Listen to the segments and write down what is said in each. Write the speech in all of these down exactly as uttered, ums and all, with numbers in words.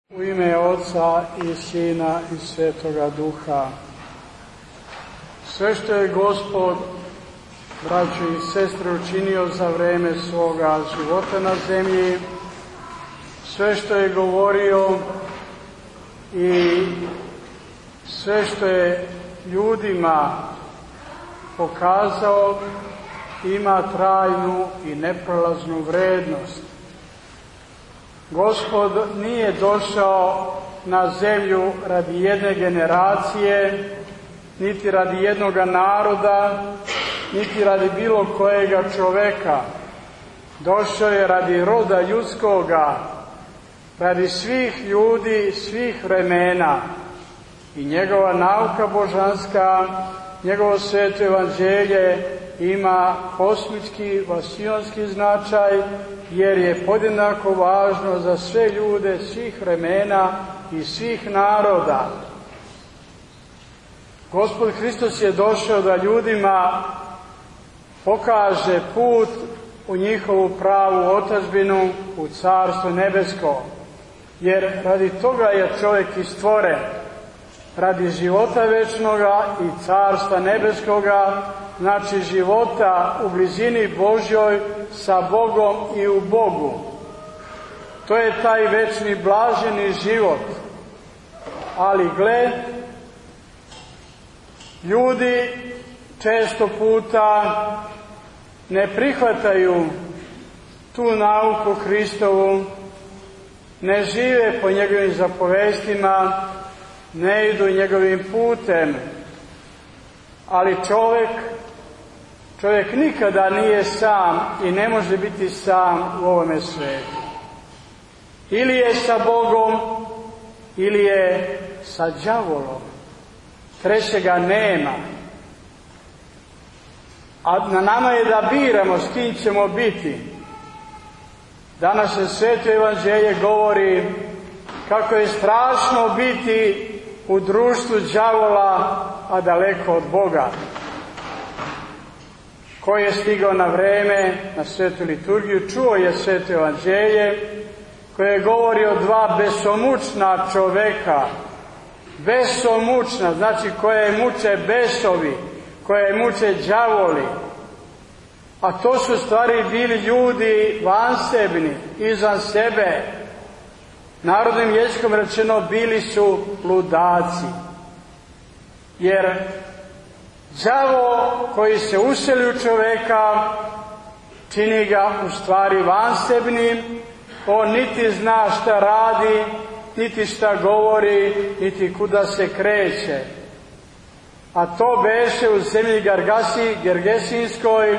U ime Oca i Sina i Svetoga Duha. Sve što je Gospod, braćo i sestre, učinio za vreme svoga života na zemlji, sve što je govorio i sve što je ljudima pokazao, ima trajnu i neprolaznu vrednost. Gospod nije došao na zemlju radi jedne generacije, niti radi jednoga naroda, niti radi bilo kojega čoveka. Došao je radi roda ljudskoga, radi svih ljudi, svih vremena. I njegova nauka božanska, njegovo sveto evanđelje ima kosmički, vasionski značaj, jer je podjednako važno za sve ljude svih vremena i svih naroda. Gospod Hristos je došao da ljudima pokaže put u njihovu pravu otadžbinu, u Carstvo nebesko. Jer radi toga je čovjek i stvoren, radi života večnoga i Carstva nebeskoga, znači života u blizini Božjoj sa Bogom i u Bogu. To je taj večni blaženi život. Ali gle, ljudi često puta ne prihvataju tu nauku Hristovu, ne žive po njegovim zapovestima, ne idu njegovim putem. Ali čovjek, čovjek nikada nije sam i ne može biti sam u ovome svijetu. Ili je sa Bogom, ili je sa đavolom. Trećega nema. A na nama je da biramo s kim ćemo biti. Danas se sveto evanđelje govori kako je strašno biti u društvu đavola, a daleko od Boga. Ko je stigao na vreme na svetu liturgiju, čuo je sveto evanđelje koje govori o dva besomučna čoveka. Besomučna, znači koje muče besovi, koje muče đavoli. A to su stvari bili ljudi vansebni, izvan sebe. Narodnim jezikom rečeno, bili su ludaci. Jer đavo koji se useli u čoveka čini ga u stvari vansebnim. On niti zna šta radi, niti šta govori, niti kuda se kreće. A to beše u zemlji Gargasi, Gergesinskoj,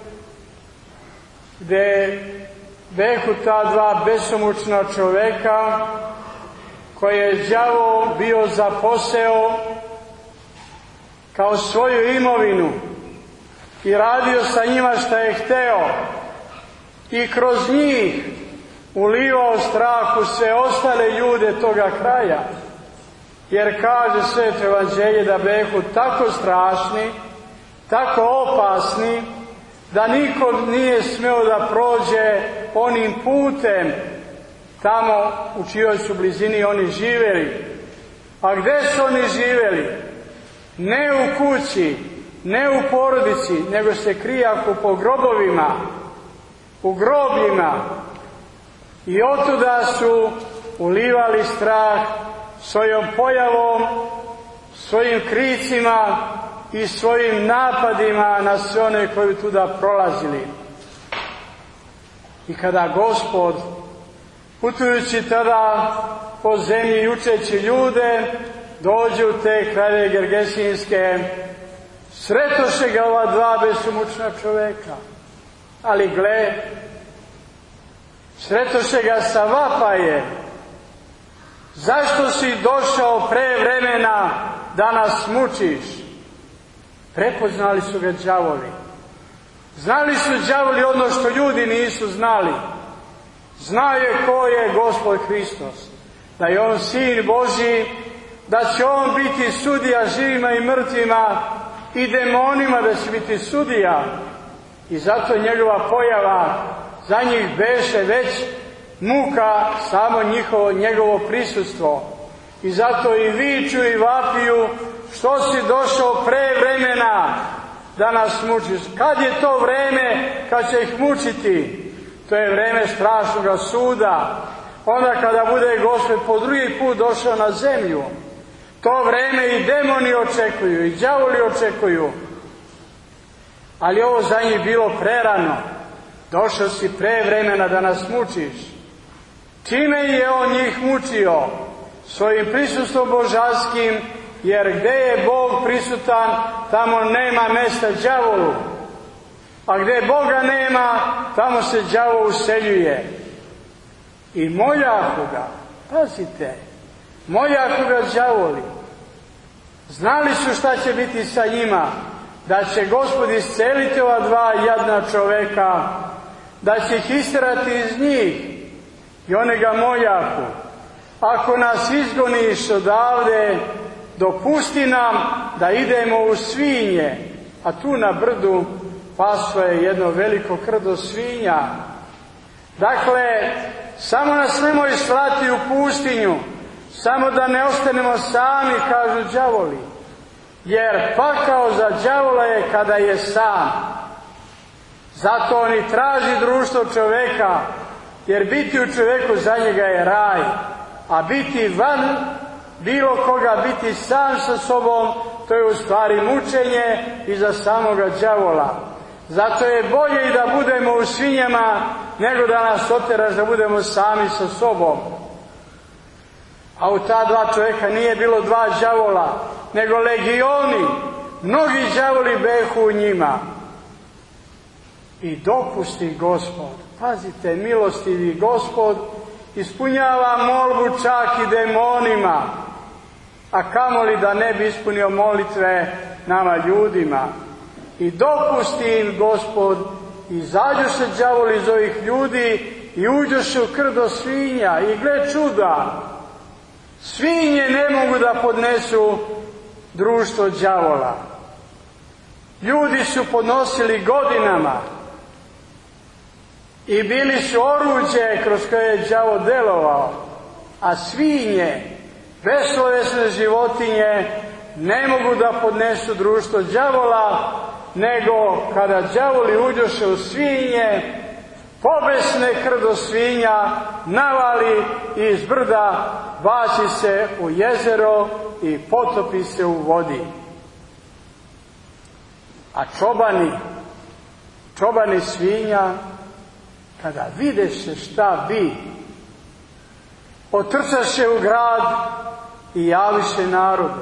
gde behu ta dva besomučna čoveka koje je đavo bio zaposeo kao svoju imovinu i radio sa njima šta je hteo i kroz njih ulivao strah u sve ostale ljude toga kraja. Jer kaže sveto evanđelje da behu tako strašni, tako opasni, da niko nije smeo da prođe onim putem tamo u čijoj su blizini oni živjeli. A gde su oni živjeli? Ne u kući, ne u porodici, nego se krijaku po grobovima, u grobljima. I otuda su ulivali strah svojom pojavom, svojim kricima i svojim napadima na sve one koji tuda prolazili. I kada Gospod, putujući tada po zemlji i učeći ljude, dođe u te krajeve Gergesinske, sretoše ga ova dva besomučna čoveka. Ali gle, sretoše ga sa vapaje. Zašto si došao pre vremena da nas mučiš? Prepoznali su ga đavoli. Znali su đavoli ono što ljudi nisu znali. Znaju ko je Gospod Hristos. Da je On Sin Božji, da će On biti sudija živima i mrtvima i demonima, da će biti sudija. I zato njegova pojava za njih beše već muka samo njihovo, njegovo prisustvo. I zato i viču i vapiju, što si došao pre vremena da nas mučiš. Kad je to vreme kad će ih mučiti? To je vreme strašnog suda. Onda kada bude Gospod po drugi put došao na zemlju. To vreme i demoni očekuju, i đavoli očekuju. Ali ovo za njih bilo prerano. Došao si pre vremena da nas mučiš. Čime je on njih mučio? Svojim prisustvom božanskim, jer gde je Bog prisutan, tamo nema mesta đavolu. A gde Boga nema, tamo se đavo useljuje. I moljahu ga, pazite, moljahu ga đavoli. Znali su šta će biti sa njima, da će Gospod isceliti ova dva jadna čoveka, da će ih isterati iz njih. I oni ga moljahu, ako nas izgoniš odavde, dopusti nam da idemo u svinje. A tu na brdu paslo je jedno veliko krdo svinja. Dakle, samo nas nemoj slati u pustinju, samo da ne ostanemo sami, kažu đavoli. Jer pakao za đavola je kada je sam. Zato on i traži društvo čoveka, jer biti u čoveku za njega je raj. A biti van bilo koga, biti sam sa sobom, to je u stvari mučenje i za samoga đavola. Zato je bolje i da budemo u svinjama, nego da nas oteraš da budemo sami sa sobom. A u ta dva čovjeka nije bilo dva đavola, nego legioni. Mnogi đavoli behu u njima. I dopusti Gospod, pazite, milostivi Gospod, ispunjava molbu čak i demonima, a kamoli da ne bi ispunio molitve nama ljudima. I dopusti im Gospod, izađu se đavoli iz ovih ljudi i uđu se u krdo svinja. I gle čuda, svinje ne mogu da podnesu društvo đavola. Ljudi su podnosili godinama i bili su oruđe kroz koje je đavo delovao, a svinje, beslovesne životinje, ne mogu da podnesu društvo đavola, nego kada đavoli uđoše u svinje, pobesne krdo svinja navali i iz brda baci se u jezero i potopi se u vodi. A čobani, čobani svinja, kada videše šta bi, otrčaše u grad i javiše narodu.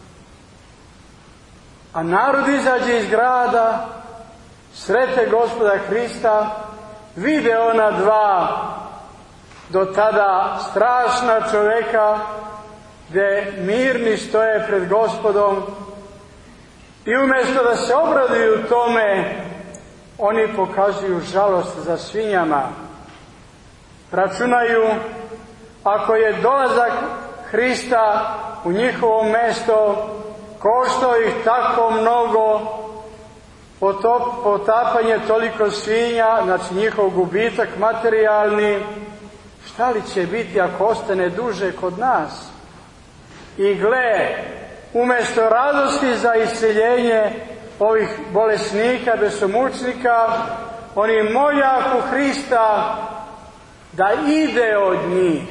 A narod izađe iz grada, srete Gospoda Hrista, vide ona dva do tada strašna čoveka, gde mirni stoje pred Gospodom, i umjesto da se obraduju tome, oni pokazuju žalost za svinjama. Računaju, ako je dolazak Hrista u njihovo mesto koštao ih tako mnogo, potop, potapanje toliko svinja, znači njihov gubitak materijalni, šta li će biti ako ostane duže kod nas? I gle, umjesto radosti za isceljenje ovih bolesnika, besomučnika, oni moljahu Hrista da ide od njih.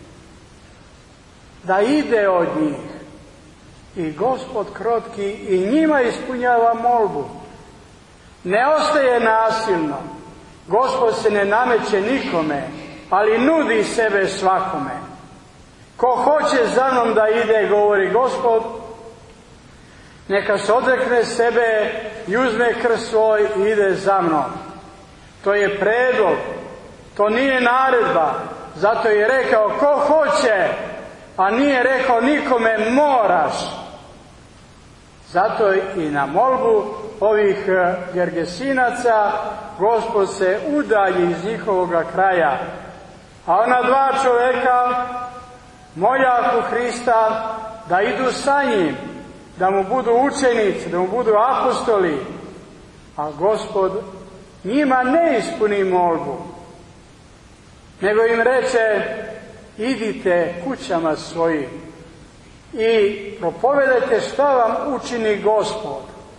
Da ide od njih. I Gospod krotki i njima ispunjava molbu. Ne ostaje nasilno. Gospod se ne nameće nikome, ali nudi sebe svakome. Ko hoće za mnom da ide, govori Gospod, neka se odrekne sebe i uzme krst svoj i ide za mnom. To je predlog, to nije naredba. Zato je rekao ko hoće, a nije rekao nikome moraš. Zato i na molbu ovih Gergesinaca Gospod se udalji iz njihovoga kraja. A ona dva čoveka moljahu Hrista da idu sa njim, da mu budu učenici, da mu budu apostoli, a Gospod njima ne ispuni molbu. nego im reče: idite kućama svojim i propovedajte šta vam učini Gospod.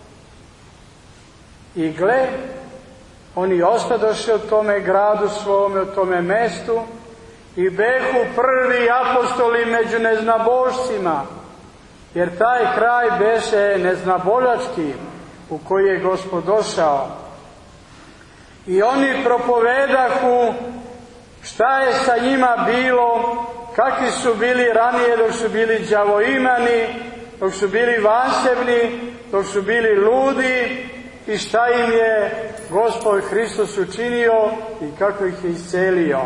I gle, oni ostadoše u tome gradu svome, u tome mestu, i behu prvi apostoli među neznabošcima, jer taj kraj beše neznaboljački u koji je Gospod došao. I oni propovedahu šta je sa njima bilo, kakvi su bili ranije dok su bili đavoimani, dok su bili vansebni, dok su bili ludi, i šta im je Gospod Hristos učinio i kako ih je iscelio.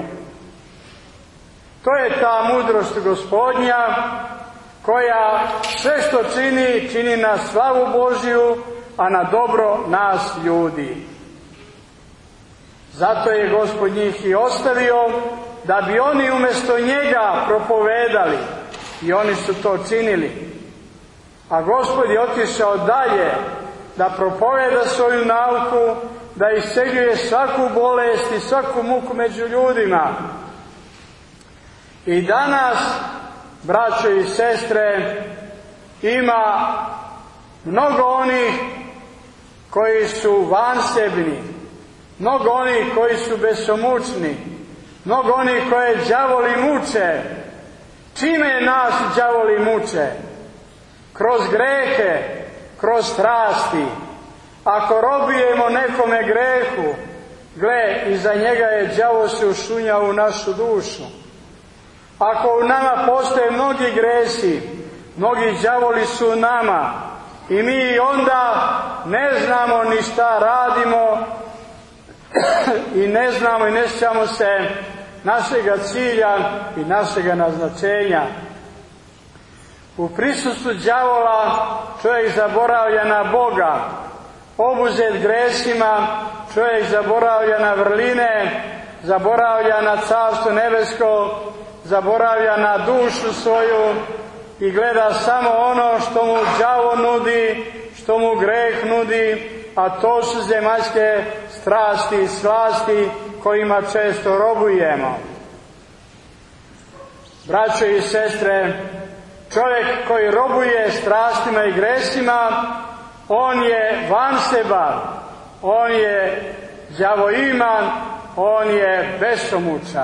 To je ta mudrost Gospodnja, koja sve što čini, čini na slavu Božju, a na dobro nas ljudi. Zato je Gospod njih i ostavio, da bi oni umjesto njega propovedali, i oni su to činili. A Gospod je otišao dalje, da propoveda svoju nauku, da isceljuje svaku bolest i svaku muku među ljudima. I danas, braćo i sestre, ima mnogo onih koji su vansebni, mnogo onih koji su besomučni, mnogo onih koje đavoli muče. Čime nas đavoli muče? Kroz grehe, kroz strasti. Ako robujemo nekome grehu, gle, iza njega je đavo se ušunjao u našu dušu. Ako u nama postoje mnogi gresi, mnogi đavoli su u nama, i mi onda ne znamo ni šta radimo i ne znamo i ne sjećamo se našega cilja i našega naznačenja. U prisustvu đavola čovjek zaboravlja na Boga, obuzet gresima čovjek zaboravlja na vrline, zaboravlja na Carstvo nebesko, zaboravlja na dušu svoju i gleda samo ono što mu đavo nudi, što mu greh nudi, a to su zemaljske strasti i slasti kojima često robujemo. Braćo i sestre, čovjek koji robuje strastima i gresima, on je vanseban, on je đavoiman, on je besomučan.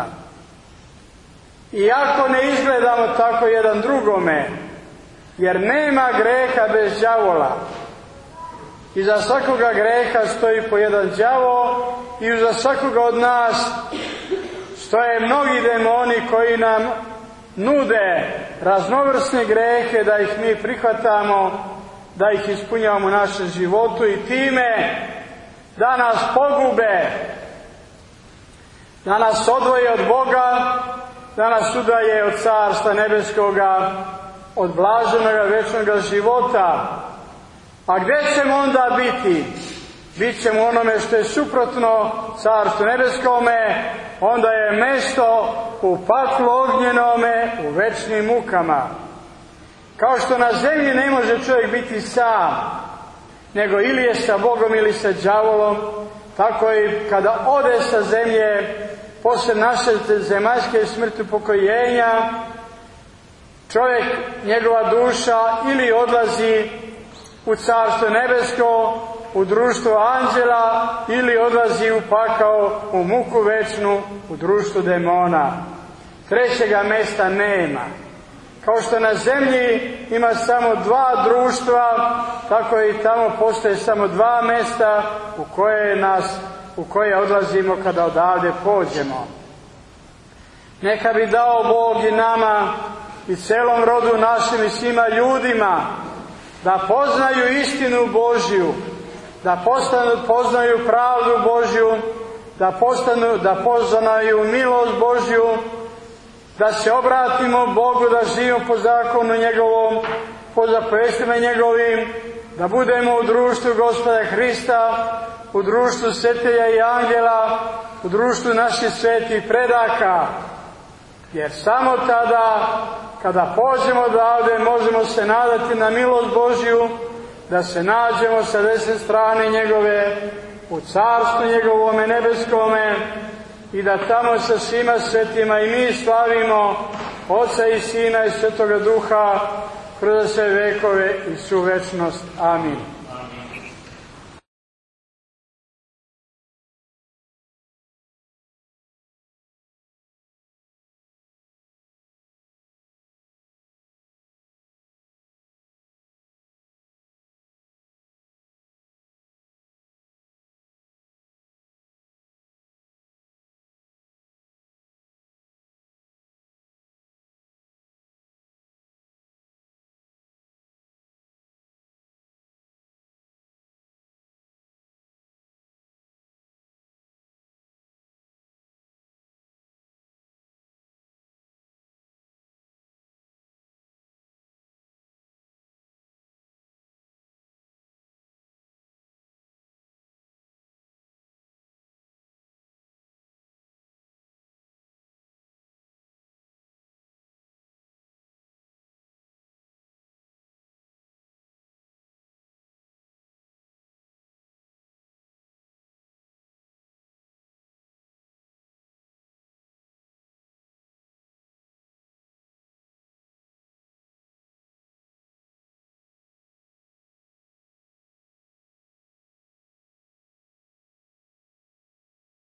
Iako ne izgledamo tako jedan drugome, jer nema greha bez đavola. Iza svakoga greha stoji po jedan đavo i iza svakoga od nas stoje mnogi demoni koji nam nude raznovrsne grehe da ih mi prihvatamo, da ih ispunjavamo u našem životu i time da nas pogube, da nas odvoje od Boga, da nas udalje od Carstva nebeskoga, od blaženoga večnoga života. A gdje ćemo onda biti? Bit ćemo onome što je suprotno Carstvu nebeskome, onda je mesto u paklu ognjenome, u večnim mukama. Kao što na zemlji ne može čovjek biti sam, nego ili je sa Bogom ili sa đavolom, tako i kada ode sa zemlje, posle naše zemaljske smrti upokojenja, čovjek, njegova duša ili odlazi u Carstvo nebesko, u društvo anđela, ili odlazi u pakao, u muku večnu, u društvo demona. Trećega mesta nema. Kao što na zemlji ima samo dva društva, tako i tamo postoje samo dva mesta u koje nas, u koje odlazimo kada odavde pođemo. Neka bi dao Bog i nama i celom rodu našim i svima ljudima da poznaju istinu Božju, da postanu, poznaju pravdu Božju, da postanu, da poznaju milost Božju, da se obratimo Bogu, da živimo po zakonu njegovom, po zapovestima njegovim, da budemo u društvu Gospoda Hrista, u društvu svetelja i angela, u društvu naših svetih predaka. Jer samo tada, kada pođemo odavde, možemo se nadati na milost Božju, da se nađemo sa desne strane njegove, u carstvu njegovome nebeskome, i da tamo sa svima svetima i mi slavimo Oca i Sina i Svetoga Duha kroz sve vekove i svu večnost. Amin.